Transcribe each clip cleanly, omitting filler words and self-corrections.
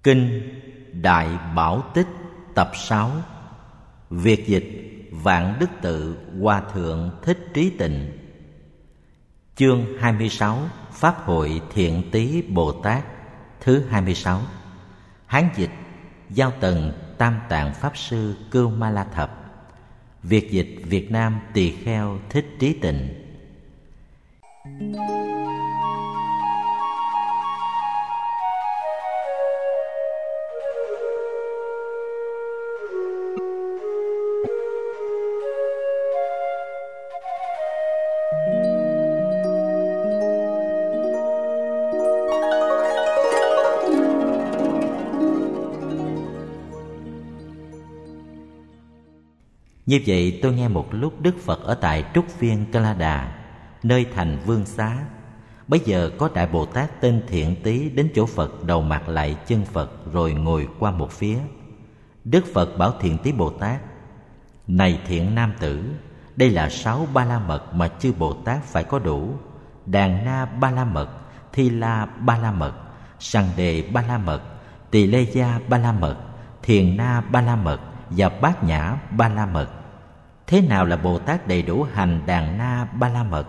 Kinh Đại Bảo Tích tập 6. Việt dịch Vạn Đức Tự Hòa Thượng Thích Trí Tịnh. Chương 26. Pháp hội Thiện Tý Bồ Tát thứ 26. Hán dịch Giao Tần Tam Tạng Pháp Sư Cưu Ma La Thập. Việt dịch Việt Nam Tỳ Kheo Thích Trí Tịnh. Như vậy tôi nghe một lúc Đức Phật ở tại Trúc Viên Ca La Đà, nơi thành Vương Xá. Bấy giờ có Đại Bồ Tát tên Thiện Tý đến chỗ Phật, đầu mặt lại chân Phật rồi ngồi qua một phía. Đức Phật bảo Thiện Tý Bồ Tát: Này thiện nam tử, đây là 6 ba la mật mà chư Bồ Tát phải có đủ: Đàn Na ba la mật, Thi La ba la mật, Sằng Đề ba la mật, Tỳ Lê Gia ba la mật, Thiền Na ba la mật và Bát Nhã ba la mật. Thế nào là Bồ Tát đầy đủ hành Đàn Na ba la mật?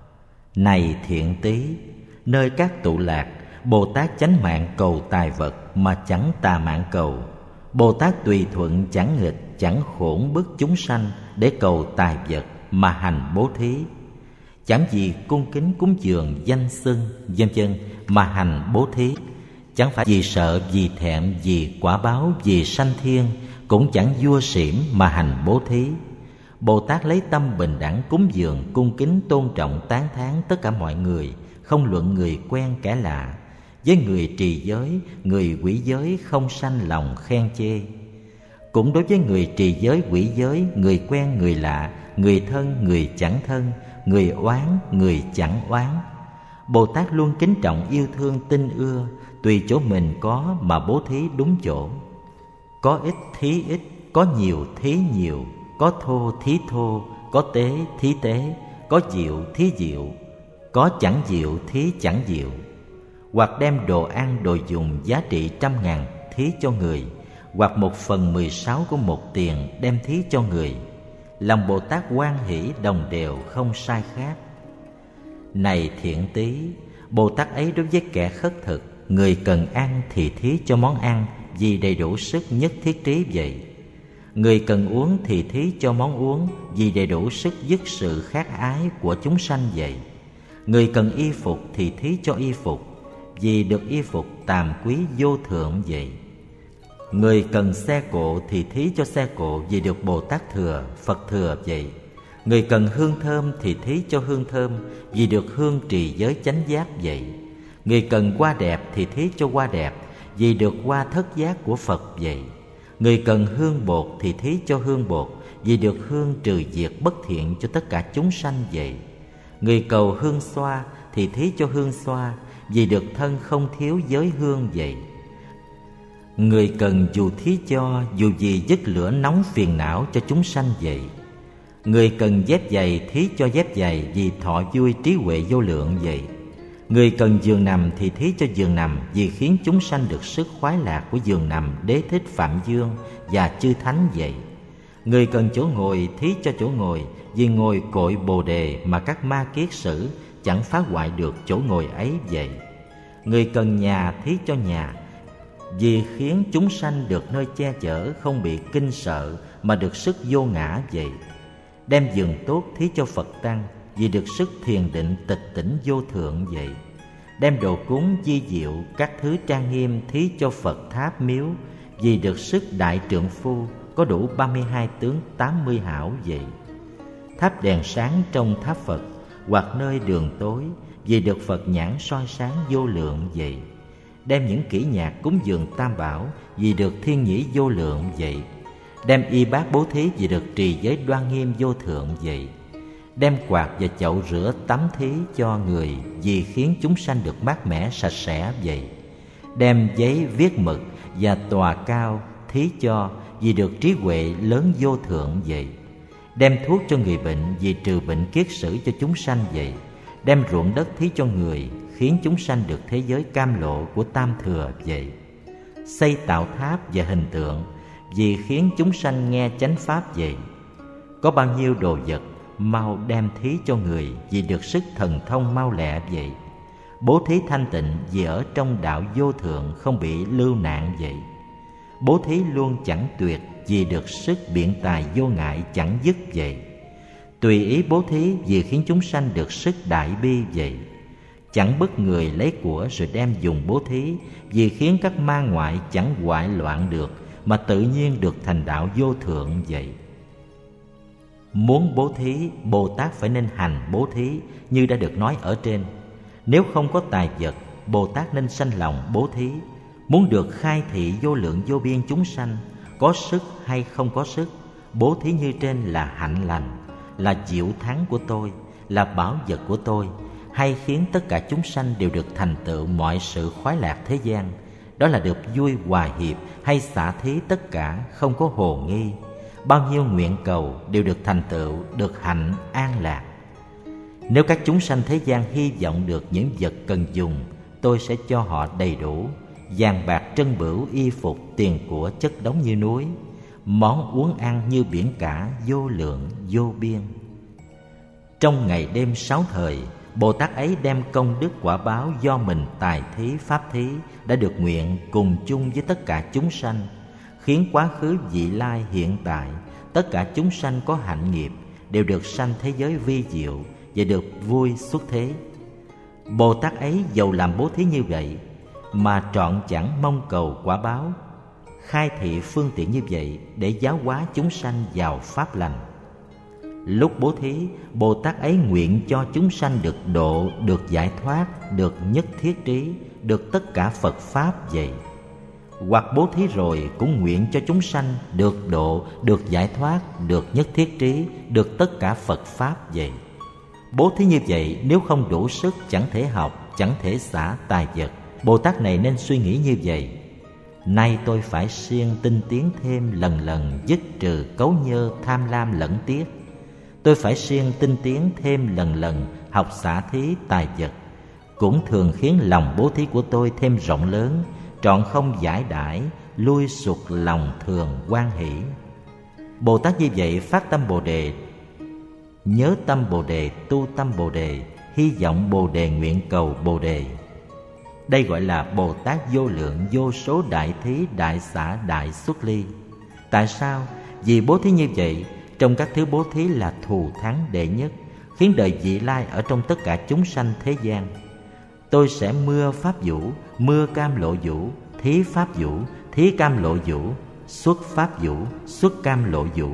Này Thiện Tý, nơi các tụ lạc, Bồ Tát chánh mạng cầu tài vật mà chẳng tà mạng cầu. Bồ Tát tùy thuận chẳng nghịch, chẳng khổn bức chúng sanh để cầu tài vật mà hành bố thí. Chẳng vì cung kính cúng dường danh xưng vân vân mà hành bố thí. Chẳng phải vì sợ, vì thẹn, vì quả báo, vì sanh thiên, cũng chẳng vua xỉm mà hành bố thí. Bồ Tát lấy tâm bình đẳng cúng dường, cung kính tôn trọng tán thán tất cả mọi người, không luận người quen kẻ lạ. Với người trì giới, người quỷ giới không sanh lòng khen chê. Cũng đối với người trì giới, quỷ giới, người quen, người lạ, người thân, người chẳng thân, người oán, người chẳng oán, Bồ Tát luôn kính trọng yêu thương tin ưa, tùy chỗ mình có mà bố thí đúng chỗ. Có ít thí ít, có nhiều thí nhiều, có thô thí thô, có tế thí tế, có diệu thí diệu, có chẳng diệu thí chẳng diệu. Hoặc đem đồ ăn đồ dùng giá trị 100.000 thí cho người, hoặc 1/16 của một tiền đem thí cho người. Lòng Bồ Tát hoan hỷ đồng đều không sai khác. Này Thiện Tý, Bồ Tát ấy đối với kẻ khất thực, người cần ăn thì thí cho món ăn vì đầy đủ sức nhất thiết trí vậy. Người cần uống thì thí cho món uống vì đầy đủ sức dứt sự khát ái của chúng sanh vậy. Người cần y phục thì thí cho y phục vì được y phục tàm quý vô thượng vậy. Người cần xe cộ thì thí cho xe cộ vì được Bồ Tát thừa, Phật thừa vậy. Người cần hương thơm thì thí cho hương thơm vì được hương trì giới chánh giác vậy. Người cần hoa đẹp thì thí cho hoa đẹp vì được hoa thất giác của Phật vậy. Người cần hương bột thì thí cho hương bột vì được hương trừ diệt bất thiện cho tất cả chúng sanh vậy. Người cầu hương xoa thì thí cho hương xoa vì được thân không thiếu giới hương vậy. Người cần dù thí cho dù vì dứt lửa nóng phiền não cho chúng sanh vậy. Người cần dép giày thí cho dép giày vì thọ vui trí huệ vô lượng vậy. Người cần giường nằm thì thí cho giường nằm vì khiến chúng sanh được sức khoái lạc của giường nằm Đế Thích Phạm Dương và chư thánh vậy. Người cần chỗ ngồi thí cho chỗ ngồi vì ngồi cội Bồ Đề mà các ma kiết sử chẳng phá hoại được chỗ ngồi ấy vậy. Người cần nhà thí cho nhà vì khiến chúng sanh được nơi che chở, không bị kinh sợ mà được sức vô ngã vậy. Đem giường tốt thí cho Phật tăng vì được sức thiền định tịch tỉnh vô thượng vậy. Đem đồ cúng di diệu các thứ trang nghiêm thí cho Phật tháp miếu vì được sức đại trượng phu có đủ 32 tướng 80 hảo vậy. Tháp đèn sáng trong tháp Phật hoặc nơi đường tối vì được Phật nhãn soi sáng vô lượng vậy. Đem những kỹ nhạc cúng dường Tam Bảo vì được thiên nhĩ vô lượng vậy. Đem y bát bố thí vì được trì giới đoan nghiêm vô thượng vậy. Đem quạt và chậu rửa tắm thí cho người vì khiến chúng sanh được mát mẻ sạch sẽ vậy. Đem giấy viết mực và tòa cao thí cho vì được trí huệ lớn vô thượng vậy. Đem thuốc cho người bệnh vì trừ bệnh kiết sử cho chúng sanh vậy. Đem ruộng đất thí cho người khiến chúng sanh được thế giới cam lộ của Tam Thừa vậy. xây tạo tháp và hình tượng vì khiến chúng sanh nghe chánh pháp vậy. Có bao nhiêu đồ vật mau đem thí cho người vì được sức thần thông mau lẹ vậy. Bố thí thanh tịnh vì ở trong đạo vô thượng không bị lưu nạn vậy. Bố thí luôn chẳng tuyệt vì được sức biện tài vô ngại chẳng dứt vậy. Tùy ý bố thí vì khiến chúng sanh được sức đại bi vậy. Chẳng bức người lấy của rồi đem dùng bố thí vì khiến các ma ngoại chẳng hoại loạn được mà tự nhiên được thành đạo vô thượng vậy. Muốn bố thí, Bồ Tát phải nên hành bố thí như đã được nói ở trên. Nếu không có tài vật, Bồ Tát nên sanh lòng bố thí. Muốn được khai thị vô lượng vô biên chúng sanh, có sức hay không có sức, bố thí như trên là hạnh lành, là diệu thắng của tôi, là bảo vật của tôi, hay khiến tất cả chúng sanh đều được thành tựu mọi sự khoái lạc thế gian, đó là được vui hòa hiệp hay xả thí tất cả không có hồ nghi. Bao nhiêu nguyện cầu đều được thành tựu, được hạnh an lạc. Nếu các chúng sanh thế gian hy vọng được những vật cần dùng, tôi sẽ cho họ đầy đủ vàng bạc trân bửu, y phục, tiền của chất đống như núi, món uống ăn như biển cả vô lượng vô biên. Trong ngày đêm 6 thời, Bồ Tát ấy đem công đức quả báo do mình tài thí pháp thí đã được nguyện cùng chung với tất cả chúng sanh, khiến quá khứ vị lai hiện tại tất cả chúng sanh có hạnh nghiệp đều được sanh thế giới vi diệu và được vui xuất thế. Bồ Tát ấy dầu làm bố thí như vậy mà trọn chẳng mong cầu quả báo, khai thị phương tiện như vậy để giáo hóa chúng sanh vào pháp lành. Lúc bố thí, Bồ Tát ấy nguyện cho chúng sanh được độ, được giải thoát, được nhất thiết trí, được tất cả Phật Pháp vậy. Hoặc bố thí rồi cũng nguyện cho chúng sanh được độ, được giải thoát, được nhất thiết trí, được tất cả Phật Pháp vậy. Bố thí như vậy nếu không đủ sức chẳng thể học, chẳng thể xả tài vật. Bồ Tát này nên suy nghĩ như vậy: nay tôi phải siêng tinh tiến thêm lần lần, dứt trừ cấu nhơ tham lam lẫn tiếc. Tôi phải siêng tinh tiến thêm lần lần, học xả thí tài vật, cũng thường khiến lòng bố thí của tôi thêm rộng lớn, trọn không giải đãi, lui sụt lòng thường hoan hỷ. Bồ Tát như vậy phát tâm Bồ Đề, nhớ tâm Bồ Đề, tu tâm Bồ Đề, hy vọng Bồ Đề, nguyện cầu Bồ Đề. Đây gọi là Bồ Tát vô lượng vô số đại thí, đại xả, đại xuất ly. Tại sao? Vì bố thí như vậy trong các thứ bố thí là thù thắng đệ nhất, khiến đời vị lai ở trong tất cả chúng sanh thế gian. Tôi sẽ mưa pháp vũ, mưa cam lộ vũ, thí pháp vũ, thí cam lộ vũ, xuất pháp vũ, xuất cam lộ vũ.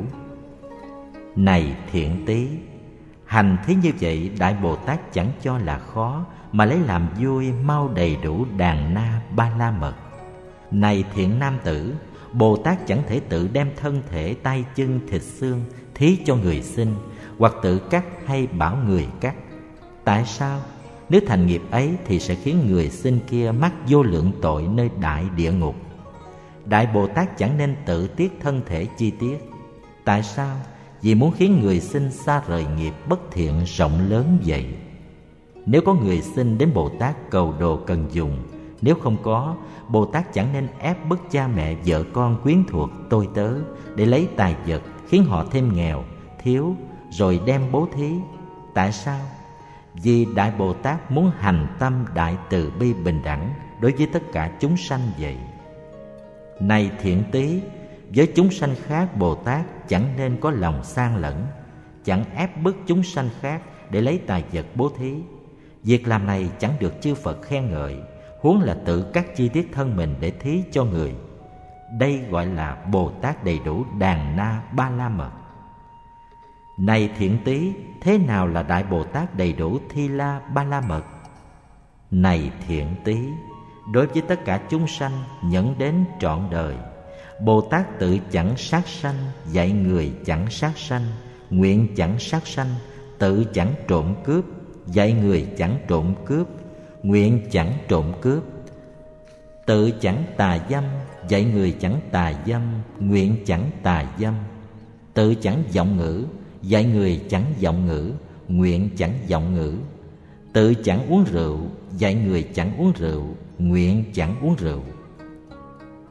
Này thiện tý, hành thí như vậy Đại Bồ Tát chẳng cho là khó, mà lấy làm vui mau đầy đủ đàn na ba la mật. Này thiện nam tử, Bồ Tát chẳng thể tự đem thân thể, tay chân, thịt xương thí cho người sinh, hoặc tự cắt hay bảo người cắt. Tại sao? Nếu thành nghiệp ấy thì sẽ khiến người sinh kia mắc vô lượng tội nơi đại địa ngục. Đại Bồ Tát chẳng nên tự tiết thân thể chi tiết. Tại sao? Vì muốn khiến người sinh xa rời nghiệp bất thiện rộng lớn vậy. Nếu có người sinh đến Bồ Tát cầu đồ cần dùng, nếu không có, Bồ Tát chẳng nên ép bức cha mẹ, vợ con, quyến thuộc, tôi tớ để lấy tài vật, khiến họ thêm nghèo, thiếu, rồi đem bố thí. Tại sao? Vì Đại Bồ Tát muốn hành tâm đại từ bi bình đẳng đối với tất cả chúng sanh vậy. Này thiện tý, với chúng sanh khác Bồ Tát chẳng nên có lòng sang lẫn, chẳng ép bức chúng sanh khác để lấy tài vật bố thí. Việc làm này chẳng được chư Phật khen ngợi, huống là tự cắt chi tiết thân mình để thí cho người. Đây gọi là Bồ Tát đầy đủ đàn na ba la mật. Này thiện tý, thế nào là Đại Bồ Tát đầy đủ thi la ba la mật? Này thiện tý, đối với tất cả chúng sanh nhẫn đến trọn đời, Bồ Tát tự chẳng sát sanh, dạy người chẳng sát sanh, nguyện chẳng sát sanh, tự chẳng trộm cướp, dạy người chẳng trộm cướp, nguyện chẳng trộm cướp, tự chẳng tà dâm, dạy người chẳng tà dâm, nguyện chẳng tà dâm, tự chẳng vọng ngữ, dạy người chẳng vọng ngữ, nguyện chẳng vọng ngữ, tự chẳng uống rượu, dạy người chẳng uống rượu, nguyện chẳng uống rượu.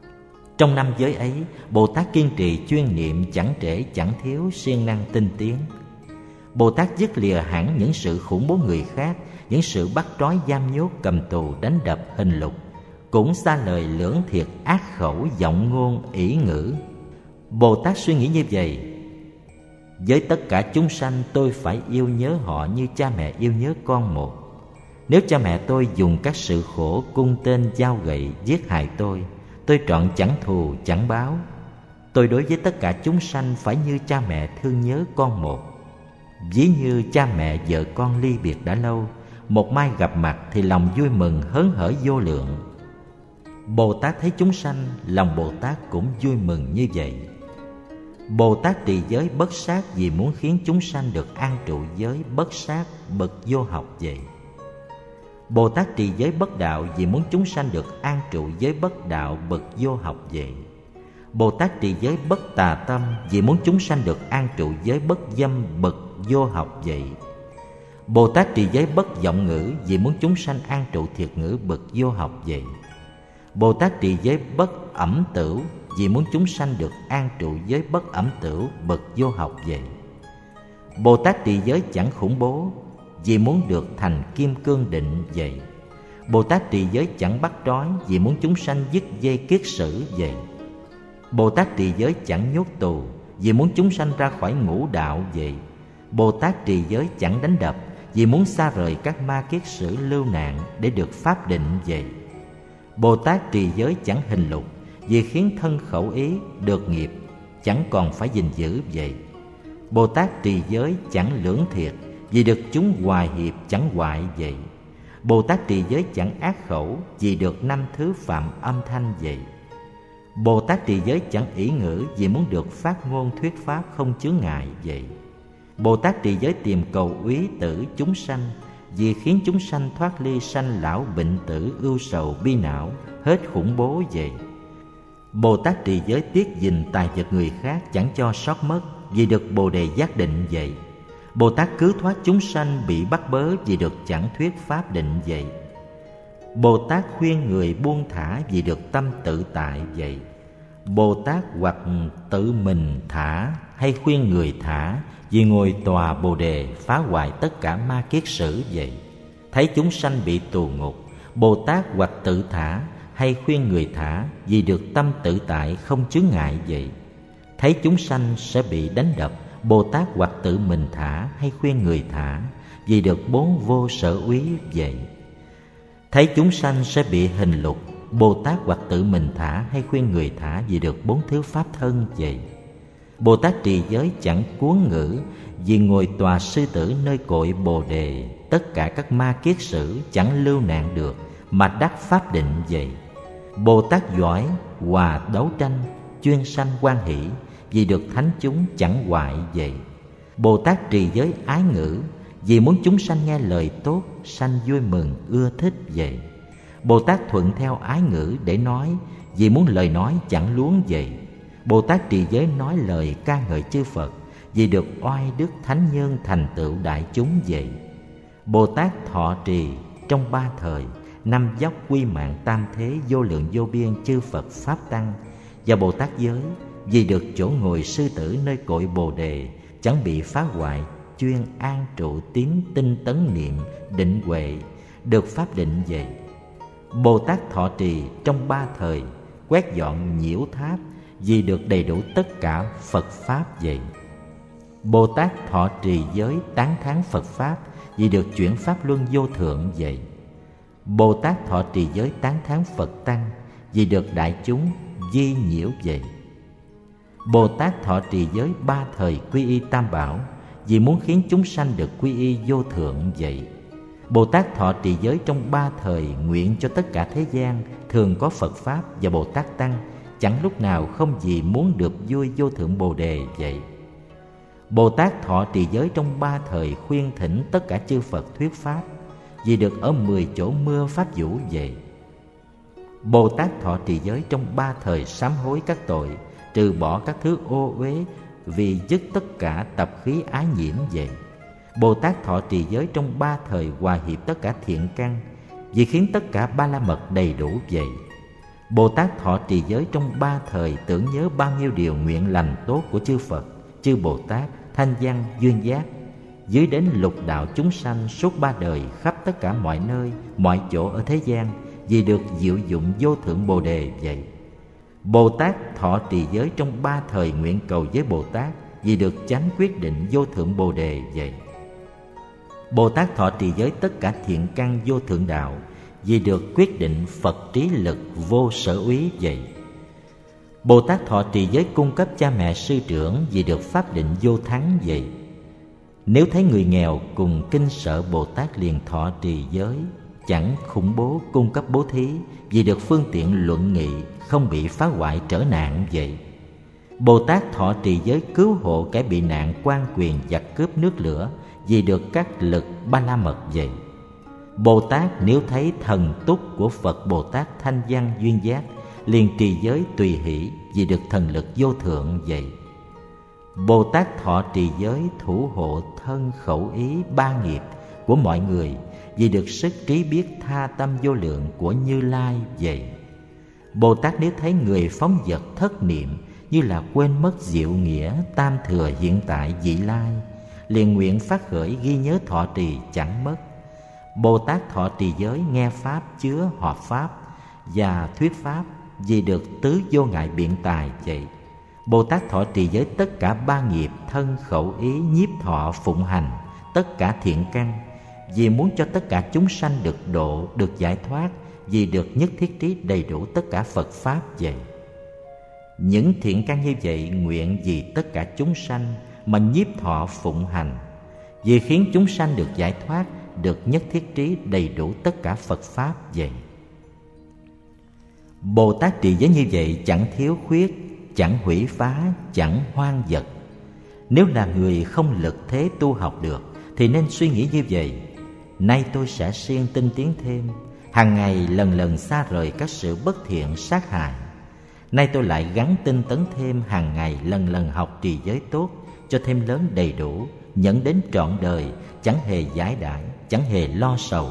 Trong năm giới ấy, Bồ Tát kiên trì chuyên niệm chẳng trễ chẳng thiếu, siêng năng tinh tiến. Bồ Tát dứt lìa hẳn những sự khủng bố người khác, những sự bắt trói giam nhốt cầm tù đánh đập hình lục, cũng xa lời lưỡng thiệt ác khẩu giọng ngôn ỷ ngữ. Bồ Tát suy nghĩ như vậy: với tất cả chúng sanh tôi phải yêu nhớ họ như cha mẹ yêu nhớ con một. Nếu cha mẹ tôi dùng các sự khổ cung tên dao gậy giết hại tôi trọn chẳng thù chẳng báo. Tôi đối với tất cả chúng sanh phải như cha mẹ thương nhớ con một. Ví như cha mẹ vợ con ly biệt đã lâu, một mai gặp mặt thì lòng vui mừng hớn hở vô lượng. Bồ Tát thấy chúng sanh, lòng Bồ Tát cũng vui mừng như vậy. Bồ Tát trì giới bất sát vì muốn khiến chúng sanh được an trụ giới bất sát bậc vô học vậy. Bồ Tát trì giới bất đạo vì muốn chúng sanh được an trụ giới bất đạo bậc vô học vậy. Bồ Tát trì giới bất tà tâm vì muốn chúng sanh được an trụ giới bất dâm bậc vô học vậy. Bồ Tát trì giới bất vọng ngữ vì muốn chúng sanh an trụ thiệt ngữ bậc vô học vậy. Bồ Tát trì giới bất ẩm tửu vì muốn chúng sanh được an trụ giới bất ẩm tửu bậc vô học vậy. Bồ Tát trì giới chẳng khủng bố vì muốn được thành kim cương định vậy. Bồ Tát trì giới chẳng bắt trói vì muốn chúng sanh dứt dây kiết sử vậy. Bồ Tát trì giới chẳng nhốt tù vì muốn chúng sanh ra khỏi ngũ đạo vậy. Bồ Tát trì giới chẳng đánh đập vì muốn xa rời các ma kiết sử lưu nạn để được pháp định vậy. Bồ Tát trì giới chẳng hình lục vì khiến thân khẩu ý được nghiệp chẳng còn phải gìn giữ vậy. Bồ Tát trì giới chẳng lưỡng thiệt vì được chúng hòa hiệp chẳng hoại vậy. Bồ Tát trì giới chẳng ác khẩu vì được 5 thứ phạm âm thanh vậy. Bồ Tát trì giới chẳng ỷ ngữ vì muốn được phát ngôn thuyết pháp không chướng ngại vậy. Bồ Tát trì giới tìm cầu úy tử chúng sanh vì khiến chúng sanh thoát ly sanh lão bệnh tử ưu sầu bi não hết khủng bố vậy. Bồ Tát trì giới tiết gìn tài vật người khác chẳng cho sót mất vì được Bồ đề giác định vậy. Bồ Tát cứu thoát chúng sanh bị bắt bớ vì được chẳng thuyết pháp định vậy. Bồ Tát khuyên người buông thả vì được tâm tự tại vậy. Bồ Tát hoặc tự mình thả hay khuyên người thả vì ngồi tòa Bồ đề phá hoại tất cả ma kiết sử vậy. Thấy chúng sanh bị tù ngục, Bồ Tát hoặc tự thả hay khuyên người thả vì được tâm tự tại không chướng ngại vậy. Thấy chúng sanh sẽ bị đánh đập, Bồ Tát hoặc tự mình thả hay khuyên người thả vì được 4 vô sở úy vậy. Thấy chúng sanh sẽ bị hình lục, Bồ Tát hoặc tự mình thả hay khuyên người thả vì được 4 thứ pháp thân vậy. Bồ Tát trì giới chẳng cuốn ngữ vì ngồi tòa sư tử nơi cội Bồ đề, tất cả các ma kiết sử chẳng lưu nạn được mà đắc pháp định vậy. Bồ Tát giỏi hòa đấu tranh chuyên sanh hoan hỷ vì được thánh chúng chẳng hoại vậy. Bồ Tát trì giới ái ngữ vì muốn chúng sanh nghe lời tốt, sanh vui mừng ưa thích vậy. Bồ Tát thuận theo ái ngữ để nói vì muốn lời nói chẳng luống vậy. Bồ Tát trì giới nói lời ca ngợi chư Phật vì được oai đức thánh nhân thành tựu đại chúng vậy. Bồ Tát thọ trì trong 3 thời, 5 dốc quy mạng tam thế vô lượng vô biên chư Phật pháp tăng. Và Bồ Tát giới vì được chỗ ngồi sư tử nơi cội Bồ đề chẳng bị phá hoại, chuyên an trụ tín tinh tấn niệm định huệ được pháp định vậy. Bồ Tát thọ trì trong 3 thời, quét dọn nhiễu tháp vì được đầy đủ tất cả Phật pháp vậy. Bồ Tát thọ trì giới tán thán Phật pháp vì được chuyển pháp luân vô thượng vậy. Bồ Tát thọ trì giới tán thán Phật tăng vì được đại chúng di nhiễu vậy. Bồ Tát thọ trì giới 3 thời quy y tam bảo vì muốn khiến chúng sanh được quy y vô thượng vậy. Bồ Tát thọ trì giới trong 3 thời nguyện cho tất cả thế gian thường có Phật pháp và Bồ Tát tăng, chẳng lúc nào không vì muốn được vui vô thượng Bồ đề vậy. Bồ Tát thọ trì giới trong 3 thời khuyên thỉnh tất cả chư Phật thuyết pháp vì được ở 10 chỗ mưa pháp vũ vậy. Bồ Tát thọ trì giới trong 3 thời sám hối các tội, trừ bỏ các thứ ô uế vì dứt tất cả tập khí ái nhiễm vậy. Bồ Tát thọ trì giới trong 3 thời hòa hiệp tất cả thiện căn vì khiến tất cả ba la mật đầy đủ vậy. Bồ Tát thọ trì giới trong 3 thời, tưởng nhớ bao nhiêu điều nguyện lành tốt của chư Phật, chư Bồ Tát, Thanh Văn, Duyên Giác, dưới đến lục đạo chúng sanh suốt 3 đời, khắp tất cả mọi nơi, mọi chỗ ở thế gian, vì được diệu dụng vô thượng Bồ Đề vậy. Bồ Tát thọ trì giới trong 3 thời, nguyện cầu với Bồ Tát, vì được chánh quyết định vô thượng Bồ Đề vậy. Bồ Tát thọ trì giới tất cả thiện căn vô thượng đạo, vì được quyết định Phật trí lực vô sở úy vậy. Bồ Tát thọ trì giới cung cấp cha mẹ sư trưởng, vì được pháp định vô thắng vậy. Nếu thấy người nghèo cùng kinh sợ, Bồ Tát liền thọ trì giới, chẳng khủng bố cung cấp bố thí, vì được phương tiện luận nghị, không bị phá hoại trở nạn vậy. Bồ Tát thọ trì giới cứu hộ kẻ bị nạn quan quyền giặc cướp nước lửa, vì được các lực ba la mật vậy. Bồ Tát nếu thấy thần túc của Phật Bồ Tát Thanh Văn Duyên Giác, liền trì giới tùy hỷ, vì được thần lực vô thượng vậy. Bồ Tát thọ trì giới thủ hộ thân khẩu ý 3 nghiệp của mọi người, vì được sức trí biết tha tâm vô lượng của Như Lai vậy. Bồ Tát nếu thấy người phóng dật thất niệm, như là quên mất diệu nghĩa tam thừa hiện tại vị lai, liền nguyện phát khởi ghi nhớ thọ trì chẳng mất. Bồ Tát thọ trì giới nghe pháp chứa hợp pháp và thuyết pháp, vì được tứ vô ngại biện tài vậy. Bồ Tát thọ trì giới tất cả 3 nghiệp thân khẩu ý nhiếp thọ phụng hành tất cả thiện căn, vì muốn cho tất cả chúng sanh được độ, được giải thoát, vì được nhất thiết trí đầy đủ tất cả Phật pháp vậy. Những thiện căn như vậy nguyện vì tất cả chúng sanh mà nhiếp thọ phụng hành, vì khiến chúng sanh được giải thoát, được nhất thiết trí đầy đủ tất cả Phật pháp vậy. Bồ Tát trì giới như vậy chẳng thiếu khuyết, chẳng hủy phá, chẳng hoang vật. Nếu là người không lực thế tu học được, thì nên suy nghĩ như vậy: nay tôi sẽ siêng tinh tiến thêm, hàng ngày lần lần xa rời các sự bất thiện sát hại. Nay tôi lại gắng tinh tấn thêm, hàng ngày lần lần học trì giới tốt, cho thêm lớn đầy đủ, nhận đến trọn đời, chẳng hề giải đãi, chẳng hề lo sầu.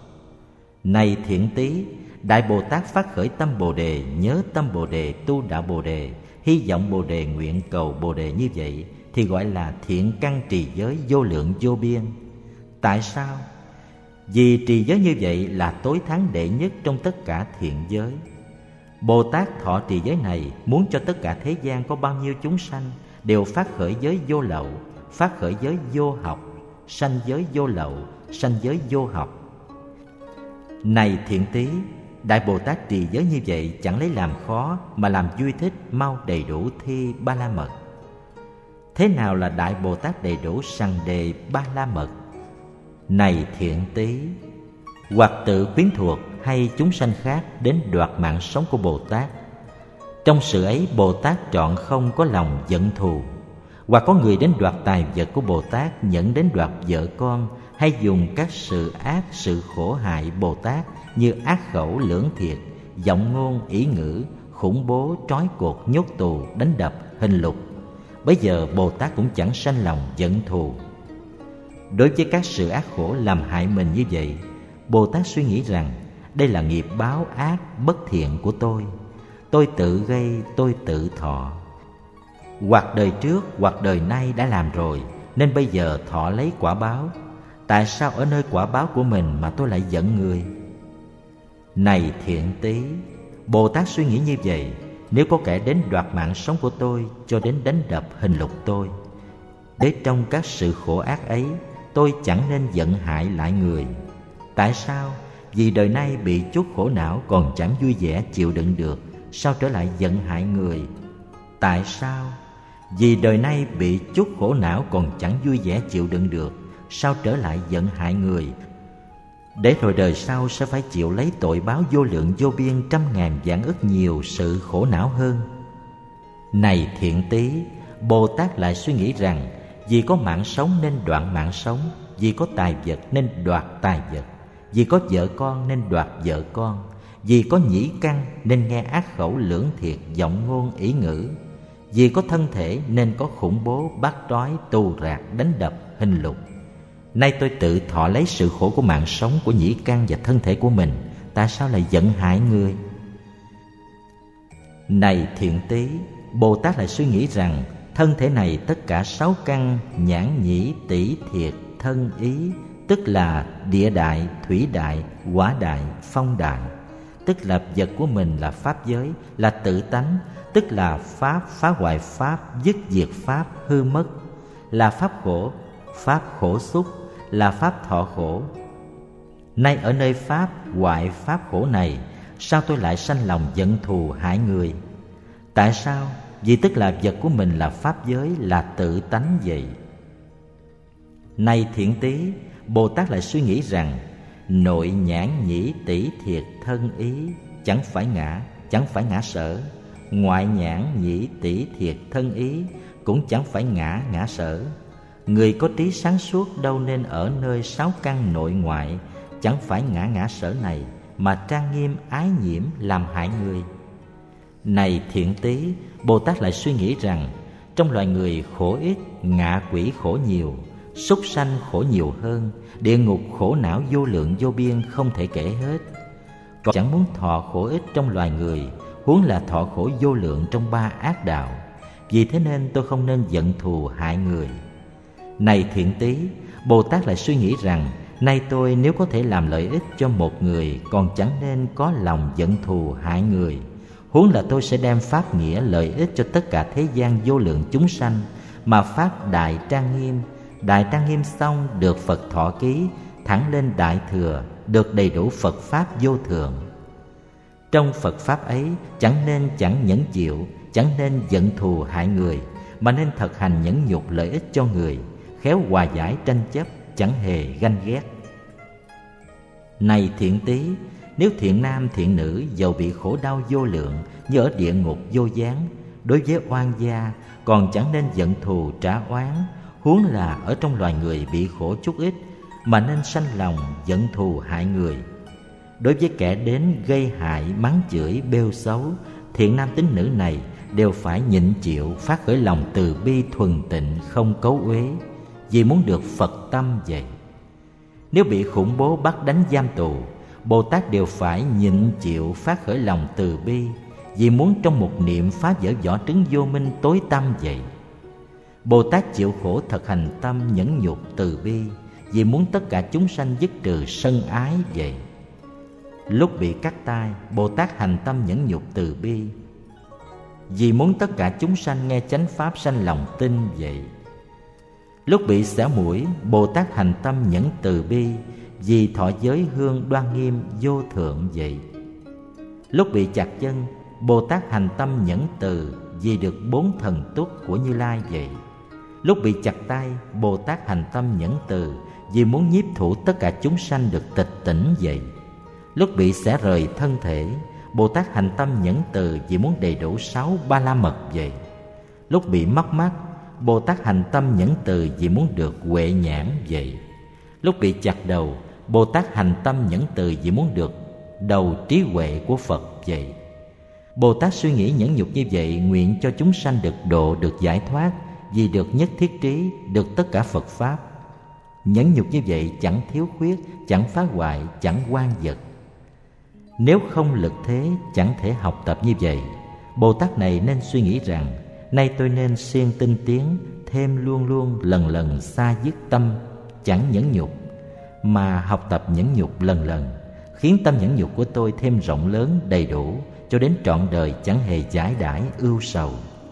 Này thiện tí, Đại Bồ Tát phát khởi tâm Bồ Đề, nhớ tâm Bồ Đề, tu đạo Bồ Đề, hy vọng Bồ Đề, nguyện cầu Bồ Đề như vậy, thì gọi là thiện căn trì giới vô lượng vô biên. Tại sao? Vì trì giới như vậy là tối thắng đệ nhất trong tất cả thiện giới. Bồ Tát thọ trì giới này muốn cho tất cả thế gian có bao nhiêu chúng sanh đều phát khởi giới vô lậu, phát khởi giới vô học, sanh giới vô lậu, sanh giới vô học. Này thiện tí, Đại Bồ Tát trì giới như vậy chẳng lấy làm khó, mà làm vui thích, mau đầy đủ thi ba la mật. Thế nào là Đại Bồ Tát đầy đủ sằng đề ba la mật? Này thiện tí, hoặc tự quyến thuộc hay chúng sanh khác đến đoạt mạng sống của Bồ Tát, trong sự ấy Bồ Tát trọn không có lòng giận thù. Hoặc có người đến đoạt tài vật của Bồ Tát, dẫn đến đoạt vợ con, hay dùng các sự ác, sự khổ hại Bồ Tát như ác khẩu, lưỡng thiệt, giọng ngôn, ý ngữ, khủng bố, trói cột, nhốt tù, đánh đập, hình lục. Bây giờ Bồ Tát cũng chẳng sanh lòng giận thù. Đối với các sự ác khổ làm hại mình như vậy, Bồ Tát suy nghĩ rằng đây là nghiệp báo ác bất thiện của tôi tự gây, tôi tự thọ. Hoặc đời trước, hoặc đời nay đã làm rồi, nên bây giờ thọ lấy quả báo. Tại sao ở nơi quả báo của mình mà tôi lại giận người? Này thiện tí, Bồ Tát suy nghĩ như vậy: nếu có kẻ đến đoạt mạng sống của tôi, cho đến đánh đập hình lục tôi, để trong các sự khổ ác ấy, tôi chẳng nên giận hại lại người. Tại sao? Vì đời nay bị chút khổ não còn chẳng vui vẻ chịu đựng được, sao trở lại giận hại người? Tại sao? Vì đời nay bị chút khổ não còn chẳng vui vẻ chịu đựng được, sao trở lại giận hại người? Để rồi đời sau sẽ phải chịu lấy tội báo vô lượng vô biên, trăm ngàn vạn ức nhiều sự khổ não hơn. Này thiện tí, Bồ Tát lại suy nghĩ rằng vì có mạng sống nên đoạn mạng sống, vì có tài vật nên đoạt tài vật, vì có vợ con nên đoạt vợ con, vì có nhĩ căn nên nghe ác khẩu, lưỡng thiệt, giọng ngôn, ý ngữ, vì có thân thể nên có khủng bố, bắt trói, tù rạc, đánh đập, hình lục. Nay tôi tự thọ lấy sự khổ của mạng sống, của nhĩ căn và thân thể của mình, tại sao lại giận hại người? Này Thiện Tý, Bồ Tát lại suy nghĩ rằng thân thể này tất cả 6 căn nhãn nhĩ tỷ thiệt thân ý, tức là địa đại, thủy đại, hỏa đại, phong đại, tức là vật của mình là pháp giới, là tự tánh, tức là pháp phá hoại pháp, dứt diệt pháp hư mất, là pháp khổ xúc, là pháp thọ khổ. Nay ở nơi pháp hoại pháp khổ này, sao tôi lại sanh lòng giận thù hại người? Tại sao? Vì tức là vật của mình là pháp giới, là tự tánh vậy. Này Thiện Tý, Bồ Tát lại suy nghĩ rằng nội nhãn nhĩ tỷ thiệt thân ý chẳng phải ngã sở, ngoại nhãn nhĩ tỷ thiệt thân ý cũng chẳng phải ngã sở. Người có trí sáng suốt đâu nên ở nơi 6 căn nội ngoại chẳng phải ngã sở này mà trang nghiêm ái nhiễm làm hại người. Này Thiện Tý, Bồ Tát lại suy nghĩ rằng trong loài người khổ ít, ngạ quỷ khổ nhiều, súc sanh khổ nhiều hơn, địa ngục khổ não vô lượng vô biên không thể kể hết. Còn chẳng muốn thọ khổ ít trong loài người, huống là thọ khổ vô lượng trong 3 ác đạo. Vì thế nên tôi không nên giận thù hại người. Này Thiện Tý, Bồ Tát lại suy nghĩ rằng nay tôi nếu có thể làm lợi ích cho một người, còn chẳng nên có lòng giận thù hại người. Huống là tôi sẽ đem pháp nghĩa lợi ích cho tất cả thế gian vô lượng chúng sanh, mà phát đại trang nghiêm. Đại trang nghiêm xong được Phật thọ ký, thẳng lên đại thừa, được đầy đủ Phật pháp vô thượng. Trong Phật pháp ấy chẳng nhẫn chịu, chẳng nên giận thù hại người, mà nên thực hành nhẫn nhục lợi ích cho người, khéo hòa giải tranh chấp, chẳng hề ganh ghét. Này Thiện Tý, nếu thiện nam thiện nữ dầu bị khổ đau vô lượng như ở địa ngục vô gián, đối với oan gia còn chẳng nên giận thù trả oán, huống là ở trong loài người bị khổ chút ít mà nên sanh lòng giận thù hại người. Đối với kẻ đến gây hại, mắng chửi, bêu xấu, thiện nam tín nữ này đều phải nhịn chịu, phát khởi lòng từ bi thuần tịnh, không cấu uế, vì muốn được Phật tâm vậy. Nếu bị khủng bố bắt đánh giam tù, Bồ Tát đều phải nhịn chịu, phát khởi lòng từ bi, vì muốn trong một niệm phá vỡ vỏ trứng vô minh tối tăm vậy. Bồ Tát chịu khổ thực hành tâm nhẫn nhục từ bi, vì muốn tất cả chúng sanh dứt trừ sân ái vậy. Lúc bị cắt tai, Bồ Tát hành tâm nhẫn nhục từ bi, vì muốn tất cả chúng sanh nghe chánh pháp sanh lòng tin vậy. Lúc bị xẻo mũi, Bồ Tát hành tâm nhẫn từ bi, vì thọ giới hương đoan nghiêm vô thượng vậy. Lúc bị chặt chân, Bồ Tát hành tâm nhẫn từ, vì được 4 thần túc của Như Lai vậy. Lúc bị chặt tay, Bồ Tát hành tâm nhẫn từ, vì muốn nhiếp thủ tất cả chúng sanh được tịch tỉnh vậy. Lúc bị xẻ rời thân thể, Bồ Tát hành tâm nhẫn từ, vì muốn đầy đủ 6 ba la mật vậy. Lúc bị mất mắt, Bồ Tát hành tâm nhẫn từ, vì muốn được huệ nhãn vậy. Lúc bị chặt đầu, Bồ Tát hành tâm nhẫn từ, vì muốn được đầu trí huệ của Phật vậy. Bồ Tát suy nghĩ nhẫn nhục như vậy, nguyện cho chúng sanh được độ, được giải thoát, vì được nhất thiết trí, được tất cả Phật pháp. Nhẫn nhục như vậy chẳng thiếu khuyết, chẳng phá hoại, chẳng oan vật. Nếu không lực thế, chẳng thể học tập như vậy. Bồ Tát này nên suy nghĩ rằng nay tôi nên siêng tinh tiến, thêm luôn luôn lần lần xa dứt tâm chẳng nhẫn nhục, mà học tập nhẫn nhục lần lần, khiến tâm nhẫn nhục của tôi thêm rộng lớn đầy đủ, cho đến trọn đời chẳng hề giải đãi ưu sầu.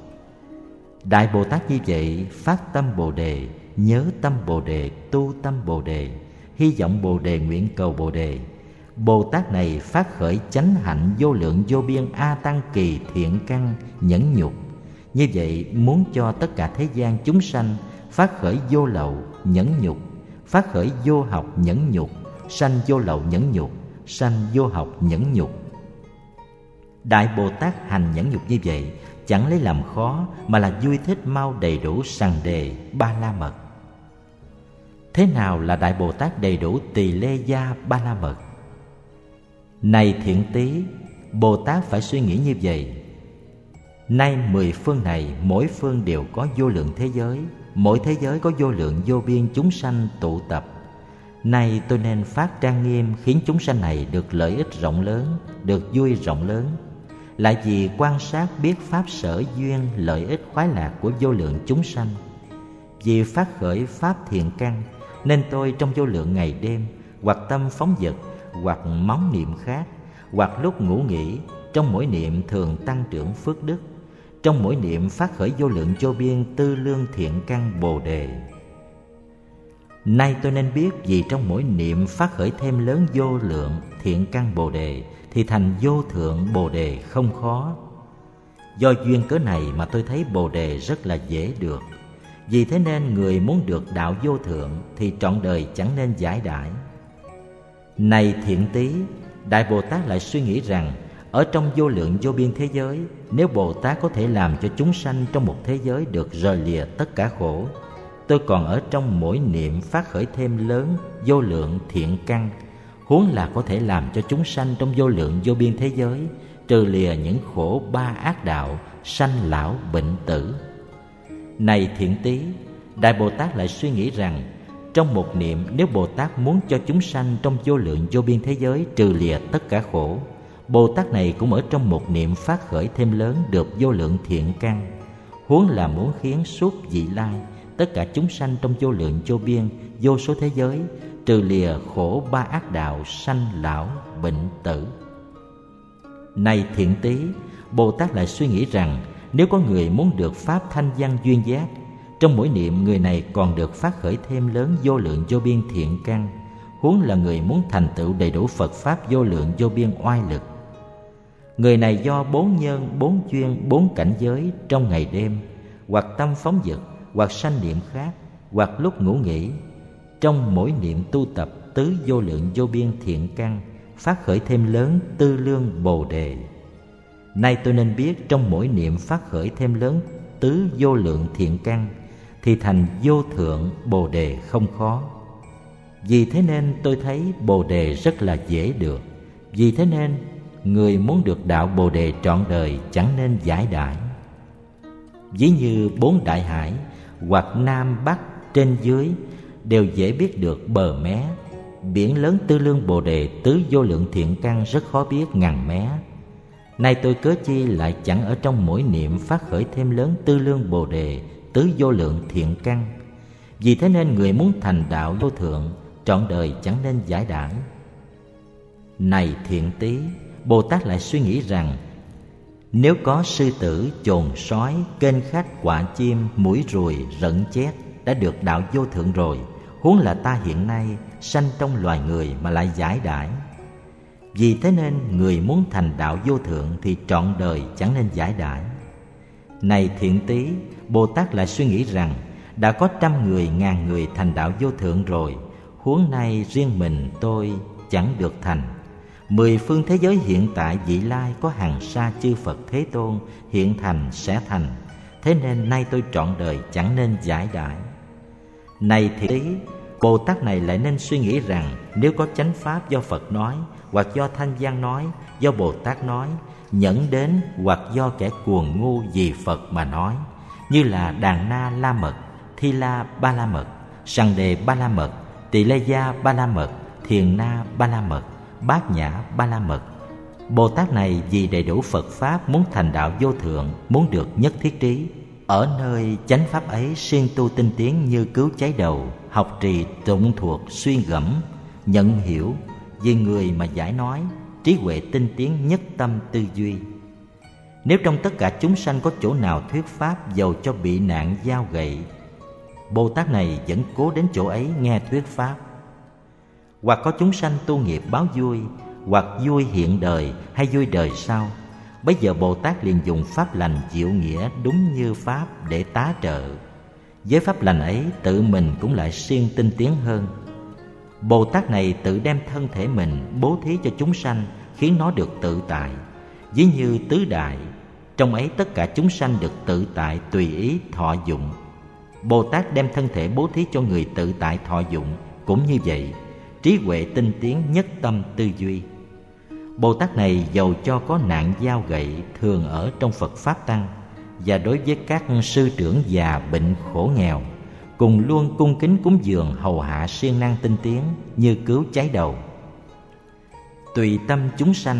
Đại Bồ Tát như vậy phát tâm Bồ Đề, nhớ tâm Bồ Đề, tu tâm Bồ Đề, hy vọng Bồ Đề, nguyện cầu Bồ Đề. Bồ Tát này phát khởi chánh hạnh vô lượng vô biên a tăng kỳ thiện căn nhẫn nhục. Như vậy muốn cho tất cả thế gian chúng sanh phát khởi vô lậu nhẫn nhục, phát khởi vô học nhẫn nhục, sanh vô lậu nhẫn nhục, sanh vô học nhẫn nhục. Đại Bồ Tát hành nhẫn nhục như vậy chẳng lấy làm khó, mà là vui thích mau đầy đủ sằng đề ba la mật. Thế nào là Đại Bồ Tát đầy đủ tỳ lê gia ba la mật? Này Thiện Tý, Bồ Tát phải suy nghĩ như vậy. Nay 10 phương này, mỗi phương đều có vô lượng thế giới, mỗi thế giới có vô lượng vô biên chúng sanh tụ tập. Nay tôi nên phát trang nghiêm, khiến chúng sanh này được lợi ích rộng lớn, được vui rộng lớn, lại vì quan sát biết pháp sở duyên lợi ích khoái lạc của vô lượng chúng sanh. Vì phát khởi pháp thiện căn, nên tôi trong vô lượng ngày đêm, hoặc tâm phóng dật, hoặc móng niệm khác, hoặc lúc ngủ nghỉ, trong mỗi niệm thường tăng trưởng phước đức, trong mỗi niệm phát khởi vô lượng vô biên tư lương thiện căn Bồ Đề. Nay tôi nên biết, vì trong mỗi niệm phát khởi thêm lớn vô lượng thiện căn Bồ Đề, thì thành vô thượng Bồ Đề không khó. Do duyên cớ này mà tôi thấy Bồ Đề rất là dễ được. Vì thế nên người muốn được đạo vô thượng thì trọn đời chẳng nên giải đãi. Này Thiện Tý, Đại Bồ Tát lại suy nghĩ rằng, ở trong vô lượng vô biên thế giới, nếu Bồ Tát có thể làm cho chúng sanh trong một thế giới được rời lìa tất cả khổ, tôi còn ở trong mỗi niệm phát khởi thêm lớn vô lượng thiện căn, huống là có thể làm cho chúng sanh trong vô lượng vô biên thế giới trừ lìa những khổ ba ác đạo, sanh lão bệnh tử. Này Thiện Tý, Đại Bồ Tát lại suy nghĩ rằng, trong một niệm nếu Bồ Tát muốn cho chúng sanh trong vô lượng vô biên thế giới trừ lìa tất cả khổ, Bồ Tát này cũng ở trong một niệm phát khởi thêm lớn được vô lượng thiện căn, huống là muốn khiến suốt vị lai tất cả chúng sanh trong vô lượng vô biên vô số thế giới trừ lìa khổ ba ác đạo, sanh lão bệnh tử. Này Thiện Tý, Bồ Tát lại suy nghĩ rằng, nếu có người muốn được pháp thanh văn duyên giác, trong mỗi niệm người này còn được phát khởi thêm lớn vô lượng vô biên thiện căn, huống là người muốn thành tựu đầy đủ Phật pháp vô lượng vô biên oai lực. Người này do bốn nhân, bốn duyên, bốn cảnh giới trong ngày đêm, hoặc tâm phóng dật, hoặc sanh niệm khác, hoặc lúc ngủ nghỉ, trong mỗi niệm tu tập tứ vô lượng vô biên thiện căn, phát khởi thêm lớn tư lương Bồ Đề. Nay tôi nên biết, trong mỗi niệm phát khởi thêm lớn tứ vô lượng thiện căn, thì thành vô thượng Bồ Đề không khó. Vì thế nên tôi thấy Bồ Đề rất là dễ được. Vì thế nên người muốn được đạo Bồ Đề trọn đời chẳng nên giải đãi. Ví như bốn đại hải, hoặc nam bắc trên dưới, đều dễ biết được bờ mé. Biển lớn tư lương Bồ Đề tứ vô lượng thiện căn rất khó biết ngàn mé. Nay tôi cớ chi lại chẳng ở trong mỗi niệm phát khởi thêm lớn tư lương Bồ Đề tứ vô lượng thiện căn. Vì thế nên người muốn thành đạo vô thượng trọn đời chẳng nên giải đãi. Này Thiện Tý, Bồ Tát lại suy nghĩ rằng, nếu có sư tử, chồn sói, kênh khách, quạ chim, muỗi ruồi, rận chét đã được đạo vô thượng rồi, huống là ta hiện nay sanh trong loài người mà lại giải đãi. Vì thế nên người muốn thành đạo vô thượng thì trọn đời chẳng nên giải đãi. Này Thiện Tý, Bồ Tát lại suy nghĩ rằng, đã có trăm người, ngàn người thành đạo vô thượng rồi, huống nay riêng mình tôi chẳng được thành. 10 phương thế giới hiện tại vị lai có hàng sa chư Phật Thế Tôn hiện thành sẽ thành. Thế nên nay tôi trọn đời chẳng nên giải đãi. Này Thiện Tý, Bồ Tát này lại nên suy nghĩ rằng, nếu có chánh pháp do Phật nói, hoặc do Thanh Văn nói, do Bồ Tát nói, nhẫn đến, hoặc do kẻ cuồng ngu vì Phật mà nói, như là Đàn Na La Mật, Thi La Ba La Mật, Sằng Đề Ba La Mật, Tỳ Lê Gia Ba La Mật, Thiền Na Ba La Mật, Bát Nhã Ba La Mật. Bồ Tát này vì đầy đủ Phật pháp muốn thành đạo vô thượng, muốn được nhất thiết trí, ở nơi chánh pháp ấy siêng tu tinh tiến như cứu cháy đầu, học trì tụng thuộc suy gẫm, nhận hiểu, vì người mà giải nói, trí huệ tinh tiến nhất tâm tư duy. Nếu trong tất cả chúng sanh có chỗ nào thuyết pháp dầu cho bị nạn dao gậy, Bồ Tát này vẫn cố đến chỗ ấy nghe thuyết pháp. Hoặc có chúng sanh tu nghiệp báo vui, hoặc vui hiện đời hay vui đời sau, bấy giờ Bồ Tát liền dùng pháp lành diệu nghĩa đúng như pháp để tá trợ. Với pháp lành ấy tự mình cũng lại siêng tinh tiến hơn. Bồ Tát này tự đem thân thể mình bố thí cho chúng sanh, khiến nó được tự tại. Ví như tứ đại, trong ấy tất cả chúng sanh được tự tại tùy ý thọ dụng. Bồ Tát đem thân thể bố thí cho người tự tại thọ dụng, cũng như vậy, trí huệ tinh tiến nhất tâm tư duy. Bồ Tát này dầu cho có nạn dao gậy thường ở trong Phật Pháp Tăng, và đối với các sư trưởng già bệnh khổ nghèo, cùng luôn cung kính cúng dường hầu hạ siêng năng tinh tiến như cứu cháy đầu. Tùy tâm chúng sanh,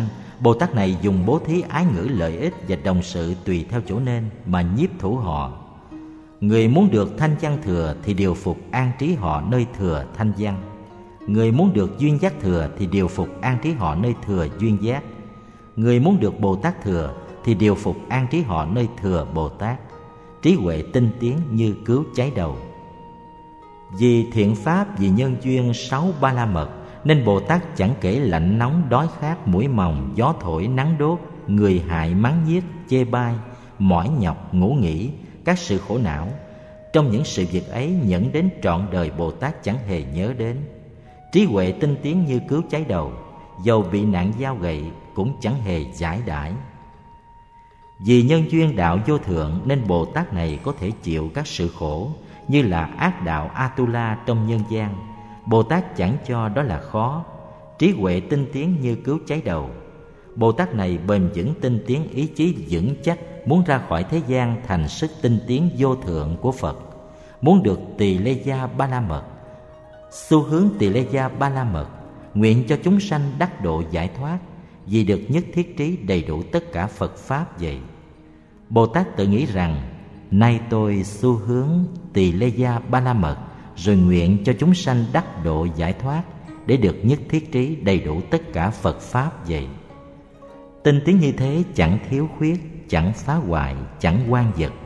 Bồ Tát này dùng bố thí ái ngữ lợi ích và đồng sự tùy theo chỗ nên mà nhiếp thủ họ. Người muốn được thanh văn thừa thì điều phục an trí họ nơi thừa thanh văn. Người muốn được duyên giác thừa thì điều phục an trí họ nơi thừa duyên giác. Người muốn được Bồ Tát thừa thì điều phục an trí họ nơi thừa Bồ Tát. Trí huệ tinh tiến như cứu cháy đầu. Vì thiện pháp, vì nhân duyên 6 ba la mật, nên Bồ Tát chẳng kể lạnh nóng, đói khát, mũi mòng, gió thổi, nắng đốt, người hại, mắng nhiếc, chê bai, mỏi nhọc, ngủ nghỉ, các sự khổ não. Trong những sự việc ấy nhẫn đến trọn đời Bồ Tát chẳng hề nhớ đến. Trí huệ tinh tiến như cứu cháy đầu, dầu bị nạn dao gậy cũng chẳng hề giải đãi. Vì nhân duyên đạo vô thượng nên Bồ Tát này có thể chịu các sự khổ, như là ác đạo Atula trong nhân gian. Bồ Tát chẳng cho đó là khó. Trí huệ tinh tiến như cứu cháy đầu. Bồ Tát này bền vững tinh tiến, ý chí vững chắc, muốn ra khỏi thế gian thành sức tinh tiến vô thượng của Phật, muốn được Tỳ Lê Gia Ba La Mật. Xu hướng Tỳ Lê Gia Ba La Mật, nguyện cho chúng sanh đắc độ giải thoát, vì được nhất thiết trí đầy đủ tất cả Phật Pháp vậy. Bồ Tát tự nghĩ rằng, nay tôi xu hướng Tỳ Lê Gia Ba La Mật, rồi nguyện cho chúng sanh đắc độ giải thoát, để được nhất thiết trí đầy đủ tất cả Phật Pháp vậy. Tinh tiến như thế chẳng thiếu khuyết, chẳng phá hoại, chẳng oan vật,